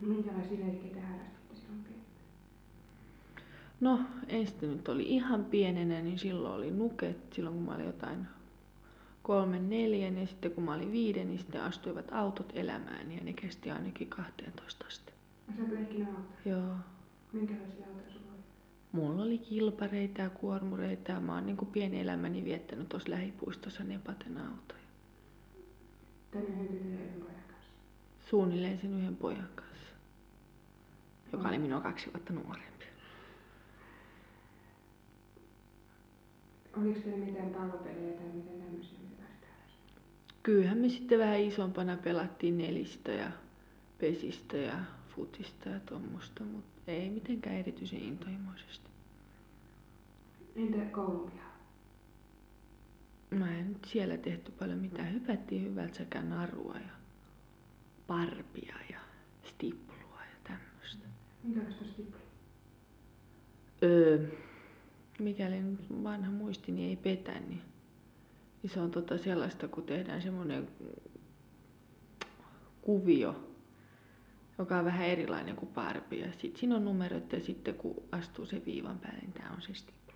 Minkälaisia leikkejä te harrastitte silloin pienenä? No, ensin nyt oli ihan pienenä, niin silloin oli nuket, silloin kun mä olin jotain 3-4, ja sitten kun mä olin 5, niin sitten astuivat autot elämään, ja ne kesti ainakin 12 asti. No sä oot leikkinyt autoja? Joo. Minkälaisia autoja sulla oli? Mulla oli kilpareita ja kuormureita, ja mä oon niinku pieni elämäni viettänyt tuossa lähipuistossa Nepaten autoja. Tän yhden tytön ja yhden pojan kanssa? Suunnilleen sen yhden pojan kanssa, joka oli minua 2 vuotta nuorempi. Oliko teillä mitään pallopelejä tai mitään tämmöisiä, mitä päästä harrastamaan? Kyllähän me sitten vähän isompana pelattiin nelistä ja pesistä ja futista ja tommosta, mutta ei mitenkään erityisen intohimoisesti. Entä koulunpiha? Mä en nyt siellä tehty paljon mitään. Hypättiin hyvältä sekä narua ja parpia ja stiplua ja tämmöstä. Minkälaista stiplu? Mikäli nyt vanha muistini ei petä, niin se on sellaista, kun tehdään semmonen kuvio, joka on vähän erilainen kuin parpi. Ja sit siinä on numerot ja sitten kun astuu sen viivan päälle, niin tää on se stiplu.